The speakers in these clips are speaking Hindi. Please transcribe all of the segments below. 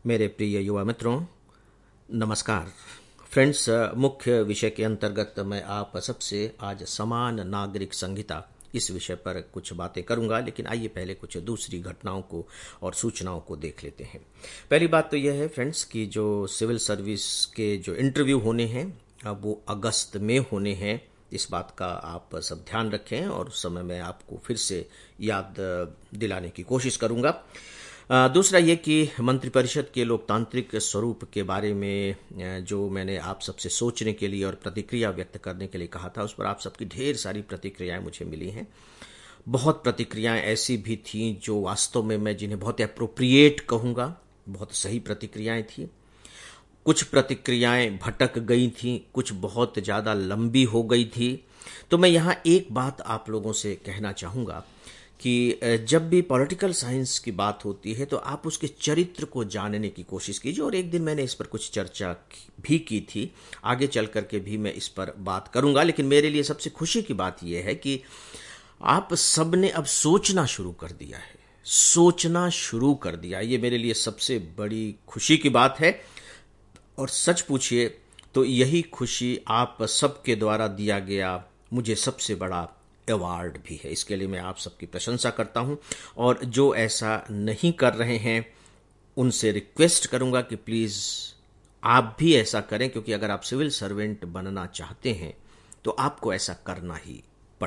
मेरे प्रिय युवा मित्रों, नमस्कार। फ्रेंड्स, मुख्य विषय के अंतर्गत मैं आप सबसे आज समान नागरिक संहिता इस विषय पर कुछ बातें करूंगा, लेकिन आइए पहले कुछ दूसरी घटनाओं को और सूचनाओं को देख लेते हैं। पहली बात तो यह है फ्रेंड्स कि जो सिविल सर्विस के जो इंटरव्यू होने हैं अब वो अगस्त में होने हैं। इस बात का आप सब ध्यान रखें और उस समय मैं आपको फिर से याद दिलाने की कोशिश करूंगा। दूसरा ये कि मंत्रिपरिषद के लोकतांत्रिक स्वरूप के बारे में जो मैंने आप सबसे सोचने के लिए और प्रतिक्रिया व्यक्त करने के लिए कहा था, उस पर आप सबकी ढेर सारी प्रतिक्रियाएं मुझे मिली हैं। बहुत प्रतिक्रियाएं ऐसी भी थीं जो वास्तव में मैं जिन्हें बहुत एप्रोप्रिएट कहूँगा, बहुत सही प्रतिक्रियाएं थीं। कुछ प्रतिक्रियाएं भटक गई थीं, कुछ बहुत ज़्यादा लंबी हो गई थी। तो मैं यहाँ एक बात आप लोगों से कहना चाहूँगा कि जब भी पॉलिटिकल साइंस की बात होती है तो आप उसके चरित्र को जानने की कोशिश कीजिए। और एक दिन मैंने इस पर कुछ चर्चा भी की थी, आगे चल करके भी मैं इस पर बात करूंगा। लेकिन मेरे लिए सबसे खुशी की बात यह है कि आप सब ने अब सोचना शुरू कर दिया है, सोचना शुरू कर दिया। ये मेरे लिए सबसे बड़ी खुशी की बात है। और सच पूछिए तो यही खुशी आप सबके द्वारा दिया गया मुझे सबसे बड़ा अवार्ड भी है। इसके लिए मैं आप सबकी प्रशंसा करता हूं। और जो ऐसा नहीं कर रहे हैं उनसे रिक्वेस्ट करूंगा कि प्लीज़ आप भी ऐसा करें, क्योंकि अगर आप सिविल सर्वेंट बनना चाहते हैं तो आपको ऐसा करना ही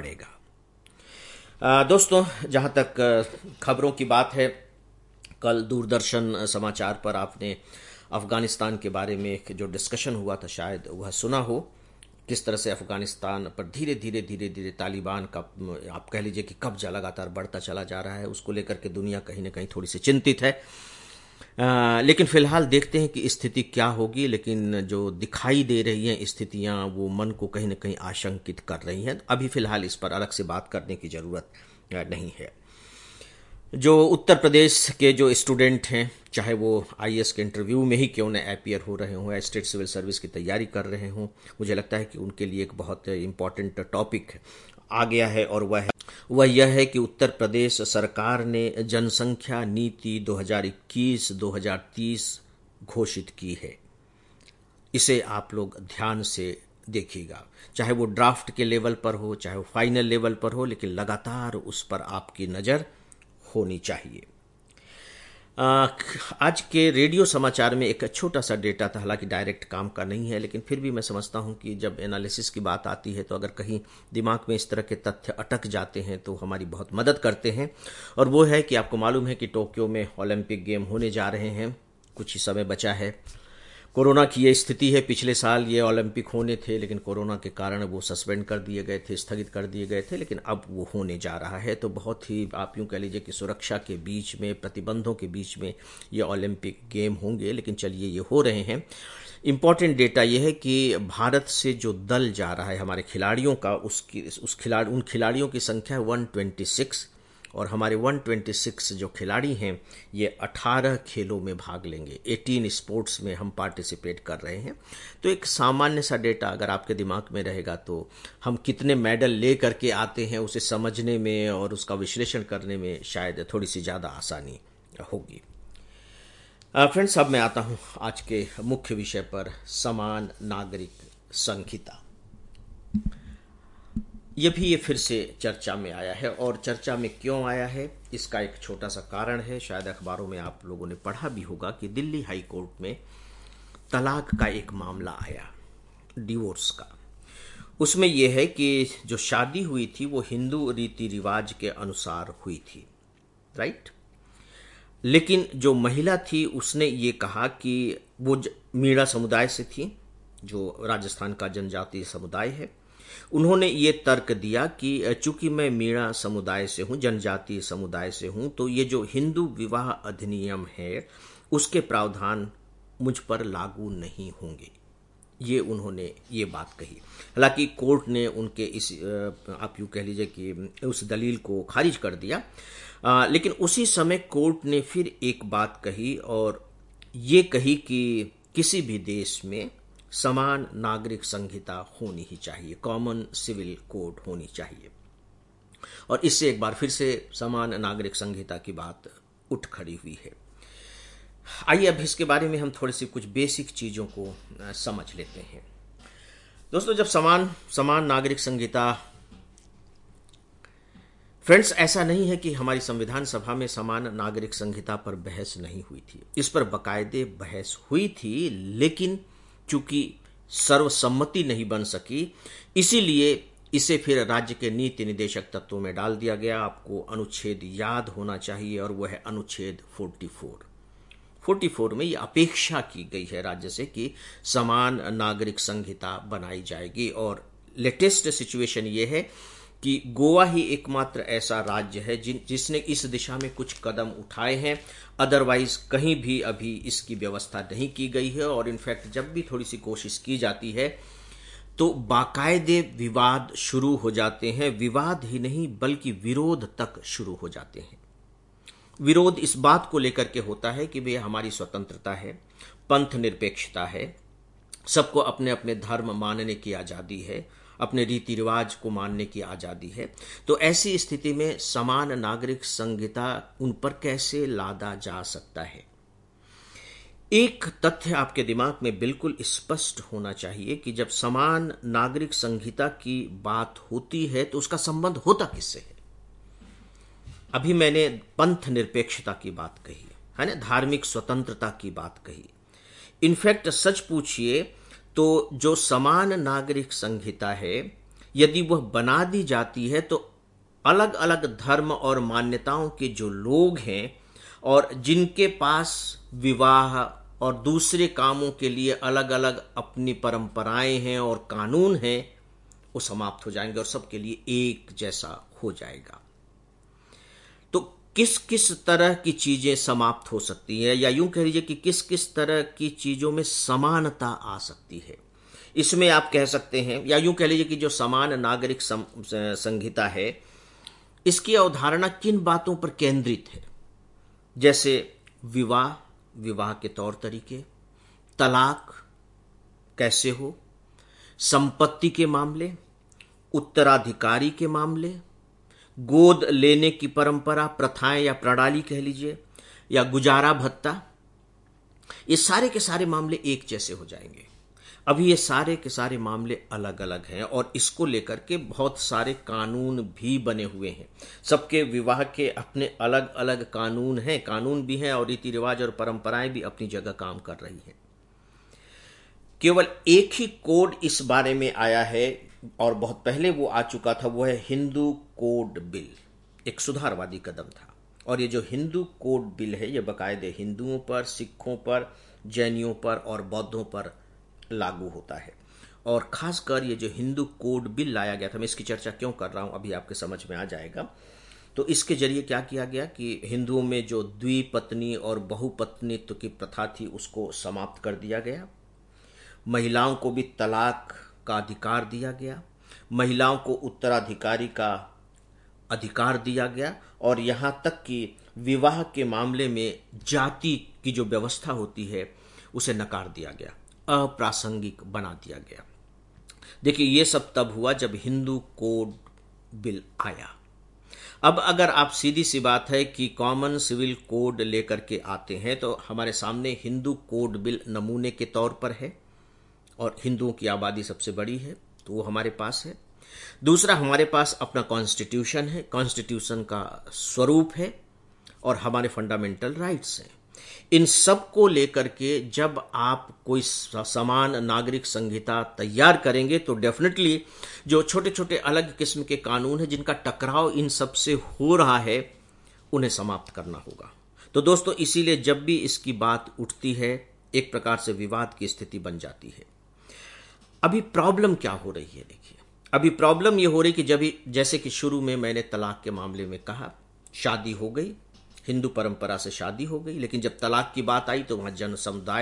पड़ेगा। दोस्तों, जहां तक खबरों की बात है, कल दूरदर्शन समाचार पर आपने अफगानिस्तान के बारे में एक जो डिस्कशन हुआ था शायद वह सुना हो। किस तरह से अफगानिस्तान पर धीरे धीरे तालिबान का आप कह लीजिए कि कब्जा लगातार बढ़ता चला जा रहा है। उसको लेकर के दुनिया कहीं ना कहीं थोड़ी सी चिंतित है। लेकिन फिलहाल देखते हैं कि स्थिति क्या होगी। लेकिन जो दिखाई दे रही हैं स्थितियां वो मन को कहीं ना कहीं आशंकित कर रही हैं। अभी फिलहाल इस पर अलग से बात करने की जरूरत नहीं है। जो उत्तर प्रदेश के जो स्टूडेंट हैं, चाहे वो आईएएस के इंटरव्यू में ही क्यों न अपीयर हो रहे हों या स्टेट सिविल सर्विस की तैयारी कर रहे हों, मुझे लगता है कि उनके लिए एक बहुत इम्पॉर्टेंट टॉपिक आ गया है। और वह यह है कि उत्तर प्रदेश सरकार ने जनसंख्या नीति 2021-2030 घोषित की है। इसे आप लोग ध्यान से देखिएगा, चाहे वो ड्राफ्ट के लेवल पर हो, चाहे वो फाइनल लेवल पर हो, लेकिन लगातार उस पर आपकी नज़र होनी चाहिए। आज के रेडियो समाचार में एक छोटा सा डेटा था, हालांकि डायरेक्ट काम का नहीं है, लेकिन फिर भी मैं समझता हूं कि जब एनालिसिस की बात आती है तो अगर कहीं दिमाग में इस तरह के तथ्य अटक जाते हैं तो हमारी बहुत मदद करते हैं। और वो है कि आपको मालूम है कि टोक्यो में ओलंपिक गेम होने जा रहे हैं, कुछ ही समय बचा है। कोरोना की ये स्थिति है, पिछले साल ये ओलंपिक होने थे लेकिन कोरोना के कारण वो सस्पेंड कर दिए गए थे, स्थगित कर दिए गए थे, लेकिन अब वो होने जा रहा है। तो बहुत ही आप यूँ कह लीजिए कि सुरक्षा के बीच में, प्रतिबंधों के बीच में ये ओलंपिक गेम होंगे, लेकिन चलिए ये हो रहे हैं। इम्पॉर्टेंट डेटा ये है कि भारत से जो दल जा रहा है हमारे खिलाड़ियों का, उन खिलाड़ियों की संख्या है 126। और हमारे 126 जो खिलाड़ी हैं ये 18 खेलों में भाग लेंगे, 18 स्पोर्ट्स में हम पार्टिसिपेट कर रहे हैं। तो एक सामान्य सा डेटा अगर आपके दिमाग में रहेगा तो हम कितने मेडल ले करके आते हैं उसे समझने में और उसका विश्लेषण करने में शायद थोड़ी सी ज़्यादा आसानी होगी। फ्रेंड्स, अब मैं आता हूं आज के मुख्य विषय पर, समान नागरिक संहिता। ये फिर से चर्चा में आया है। और चर्चा में क्यों आया है इसका एक छोटा सा कारण है। शायद अखबारों में आप लोगों ने पढ़ा भी होगा कि दिल्ली हाई कोर्ट में तलाक का एक मामला आया, डिवोर्स का। उसमें यह है कि जो शादी हुई थी वो हिंदू रीति रिवाज के अनुसार हुई थी, राइट। लेकिन जो महिला थी उसने ये कहा कि वो मीणा समुदाय से थी, जो राजस्थान का जनजातीय समुदाय है। उन्होंने ये तर्क दिया कि चूंकि मैं मीणा समुदाय से हूं, जनजातीय समुदाय से हूं, तो ये जो हिंदू विवाह अधिनियम है उसके प्रावधान मुझ पर लागू नहीं होंगे। ये उन्होंने ये बात कही। हालांकि कोर्ट ने उनके इस आप यूँ कह लीजिए कि उस दलील को खारिज कर दिया। लेकिन उसी समय कोर्ट ने फिर एक बात कही और ये कही कि किसी भी देश में समान नागरिक संहिता होनी ही चाहिए, कॉमन सिविल कोड होनी चाहिए। और इससे एक बार फिर से समान नागरिक संहिता की बात उठ खड़ी हुई है। आइए अब इसके बारे में हम थोड़ी सी कुछ बेसिक चीज़ों को समझ लेते हैं। दोस्तों, जब समान समान नागरिक संहिता, फ्रेंड्स, ऐसा नहीं है कि हमारी संविधान सभा में समान नागरिक संहिता पर बहस नहीं हुई थी। इस पर बाकायदे बहस हुई थी, लेकिन चूंकि सर्वसम्मति नहीं बन सकी, इसीलिए इसे फिर राज्य के नीति निदेशक तत्वों में डाल दिया गया। आपको अनुच्छेद याद होना चाहिए और वह है अनुच्छेद 44 में ये अपेक्षा की गई है राज्य से कि समान नागरिक संहिता बनाई जाएगी। और लेटेस्ट सिचुएशन ये है कि गोवा ही एकमात्र ऐसा राज्य है जिसने इस दिशा में कुछ कदम उठाए हैं। अदरवाइज कहीं भी अभी इसकी व्यवस्था नहीं की गई है। और इनफैक्ट जब भी थोड़ी सी कोशिश की जाती है तो बाकायदे विवाद शुरू हो जाते हैं। विवाद ही नहीं बल्कि विरोध तक शुरू हो जाते हैं। विरोध इस बात को लेकर के होता है कि भैया हमारी स्वतंत्रता है, पंथ निरपेक्षता है, सबको अपने अपने धर्म मानने की आज़ादी है, अपने रीति रिवाज को मानने की आज़ादी है। तो ऐसी स्थिति में समान नागरिक संहिता उन पर कैसे लादा जा सकता है? एक तथ्य आपके दिमाग में बिल्कुल स्पष्ट होना चाहिए कि जब समान नागरिक संहिता की बात होती है तो उसका संबंध होता किससे है? अभी मैंने पंथ निरपेक्षता की बात कही है ना, धार्मिक स्वतंत्रता की बात कही। इनफैक्ट सच पूछिए तो जो समान नागरिक संहिता है, यदि वह बना दी जाती है तो अलग अलग धर्म और मान्यताओं के जो लोग हैं और जिनके पास विवाह और दूसरे कामों के लिए अलग अलग अपनी परंपराएं हैं और कानून हैं, वो समाप्त हो जाएंगे और सबके लिए एक जैसा हो जाएगा। तो किस किस तरह की चीजें समाप्त हो सकती हैं, या यूं कह लीजिए कि किस किस तरह की चीजों में समानता आ सकती है? इसमें आप कह सकते हैं, या यूं कह लीजिए कि जो समान नागरिक संहिता है, इसकी अवधारणा किन बातों पर केंद्रित है? जैसे विवाह, विवाह के तौर तरीके, तलाक कैसे हो, संपत्ति के मामले, उत्तराधिकारी के मामले, गोद लेने की परंपरा, प्रथाएं या प्रणाली कह लीजिए, या गुजारा भत्ता, ये सारे के सारे मामले एक जैसे हो जाएंगे। अभी ये सारे के सारे मामले अलग अलग हैं और इसको लेकर के बहुत सारे कानून भी बने हुए हैं। सबके विवाह के अपने अलग अलग कानून हैं, कानून भी हैं और रीति रिवाज और परंपराएं भी अपनी जगह काम कर रही हैं। केवल एक ही कोड इस बारे में आया है और बहुत पहले वो आ चुका था, वो है हिंदू कोड बिल। एक सुधारवादी कदम था और ये जो हिंदू कोड बिल है ये बाकायदे हिंदुओं पर, सिखों पर, जैनियों पर और बौद्धों पर लागू होता है। और खासकर ये जो हिंदू कोड बिल लाया गया था, मैं इसकी चर्चा क्यों कर रहा हूं अभी आपके समझ में आ जाएगा। तो इसके जरिए क्या किया गया कि हिंदुओं में जो द्विपत्नी और बहुपत्नीत्व की प्रथा थी उसको समाप्त कर दिया गया। महिलाओं को भी तलाक का अधिकार दिया गया, महिलाओं को उत्तराधिकारी का अधिकार दिया गया और यहां तक कि विवाह के मामले में जाति की जो व्यवस्था होती है उसे नकार दिया गया, अप्रासंगिक बना दिया गया। देखिए, ये सब तब हुआ जब हिंदू कोड बिल आया। अब अगर आप सीधी सी बात है कि कॉमन सिविल कोड लेकर के आते हैं तो हमारे सामने हिंदू कोड बिल नमूने के तौर पर है और हिंदुओं की आबादी सबसे बड़ी है तो वो हमारे पास है। दूसरा, हमारे पास अपना कॉन्स्टिट्यूशन है, कॉन्स्टिट्यूशन का स्वरूप है और हमारे फंडामेंटल राइट्स हैं। इन सब को लेकर के जब आप कोई समान नागरिक संहिता तैयार करेंगे तो डेफिनेटली जो छोटे छोटे अलग किस्म के कानून हैं जिनका टकराव इन सब से हो रहा है उन्हें समाप्त करना होगा। तो दोस्तों, इसीलिए जब भी इसकी बात उठती है एक प्रकार से विवाद की स्थिति बन जाती है। अभी प्रॉब्लम क्या हो रही है? देखिए, अभी प्रॉब्लम यह हो रही कि जैसे कि शुरू में मैंने तलाक के मामले में कहा, शादी हो गई, हिंदू परंपरा से शादी हो गई, लेकिन जब तलाक की बात आई तो वहां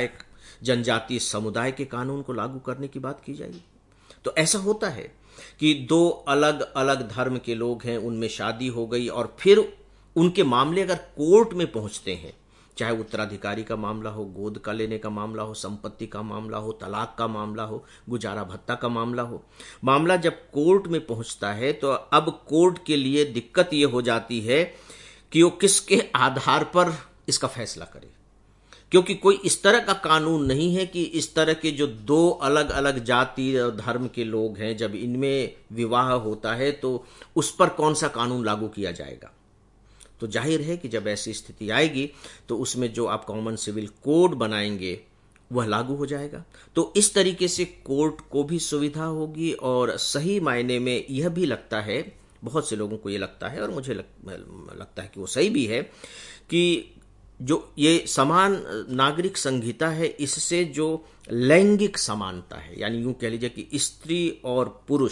जनजातीय समुदाय के कानून को लागू करने की बात की जाएगी। तो ऐसा होता है कि दो अलग अलग धर्म के लोग हैं, उनमें शादी हो गई और फिर उनके मामले अगर कोर्ट में पहुंचते हैं, चाहे उत्तराधिकारी का मामला हो, गोद का लेने का मामला हो, संपत्ति का मामला हो, तलाक का मामला हो, गुजारा भत्ता का मामला हो, मामला जब कोर्ट में पहुंचता है तो अब कोर्ट के लिए दिक्कत यह हो जाती है कि वो किसके आधार पर इसका फैसला करे। क्योंकि कोई इस तरह का कानून नहीं है कि इस तरह के जो दो अलग अलग जाति और धर्म के लोग हैं, जब इनमें विवाह होता है तो उस पर कौन सा कानून लागू किया जाएगा। तो जाहिर है कि जब ऐसी स्थिति आएगी तो उसमें जो आप कॉमन सिविल कोड बनाएंगे वह लागू हो जाएगा। तो इस तरीके से कोर्ट को भी सुविधा होगी, और सही मायने में यह भी लगता है, बहुत से लोगों को यह लगता है और मुझे लगता है कि वो सही भी है, कि जो ये समान नागरिक संहिता है, इससे जो लैंगिक समानता है, यानी यूं कह लीजिए कि स्त्री और पुरुष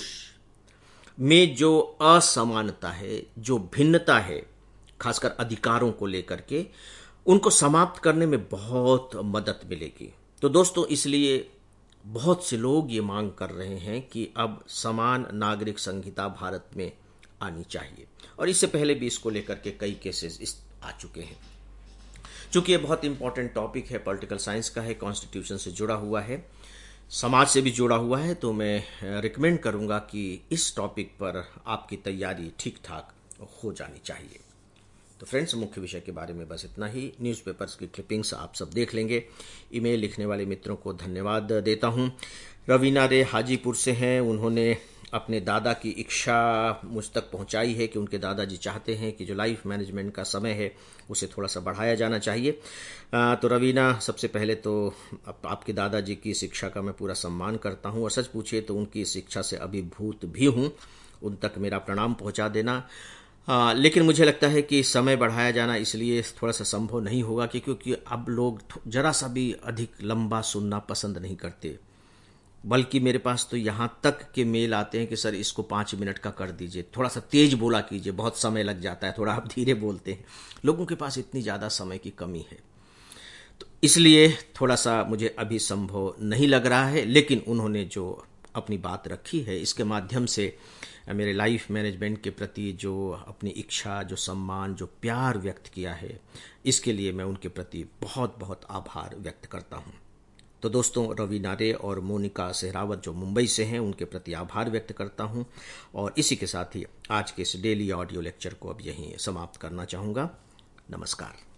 में जो असमानता है, जो भिन्नता है, खासकर अधिकारों को लेकर के, उनको समाप्त करने में बहुत मदद मिलेगी। तो दोस्तों, इसलिए बहुत से लोग ये मांग कर रहे हैं कि अब समान नागरिक संहिता भारत में आनी चाहिए, और इससे पहले भी इसको लेकर के कई केसेस आ चुके हैं। चूंकि ये बहुत इंपॉर्टेंट टॉपिक है, पॉलिटिकल साइंस का है, कॉन्स्टिट्यूशन से जुड़ा हुआ है, समाज से भी जुड़ा हुआ है, तो मैं रिकमेंड करूंगा कि इस टॉपिक पर आपकी तैयारी ठीक ठाक हो जानी चाहिए। तो फ्रेंड्स, मुख्य विषय के बारे में बस इतना ही। न्यूज़पेपर्स की क्लिपिंग्स आप सब देख लेंगे। ईमेल लिखने वाले मित्रों को धन्यवाद देता हूं। रवीना रे हाजीपुर से हैं। उन्होंने अपने दादा की इच्छा मुझ तक पहुंचाई है कि उनके दादाजी चाहते हैं कि जो लाइफ मैनेजमेंट का समय है उसे थोड़ा सा बढ़ाया जाना चाहिए। तो रवीना, सबसे पहले तो आपके दादाजी की शिक्षा का मैं पूरा सम्मान करता हूं, और सच पूछिए तो उनकी शिक्षा से अभिभूत भी हूं। उन तक मेरा प्रणाम पहुंचा देना। लेकिन मुझे लगता है कि समय बढ़ाया जाना इसलिए थोड़ा सा संभव नहीं होगा कि क्योंकि अब लोग जरा सा भी अधिक लंबा सुनना पसंद नहीं करते, बल्कि मेरे पास तो यहाँ तक के मेल आते हैं कि सर इसको 5 मिनट का कर दीजिए, थोड़ा सा तेज बोला कीजिए, बहुत समय लग जाता है, थोड़ा आप धीरे बोलते हैं। लोगों के पास इतनी ज़्यादा समय की कमी है, तो इसलिए थोड़ा सा मुझे अभी संभव नहीं लग रहा है। लेकिन उन्होंने जो अपनी बात रखी है, इसके माध्यम से मेरे लाइफ मैनेजमेंट के प्रति जो अपनी इच्छा, जो सम्मान, जो प्यार व्यक्त किया है, इसके लिए मैं उनके प्रति बहुत बहुत आभार व्यक्त करता हूं। तो दोस्तों, रवीना रे और मोनिका सहरावत जो मुंबई से हैं, उनके प्रति आभार व्यक्त करता हूं, और इसी के साथ ही आज के इस डेली ऑडियो लेक्चर को अब यहीं समाप्त करना चाहूँगा। नमस्कार।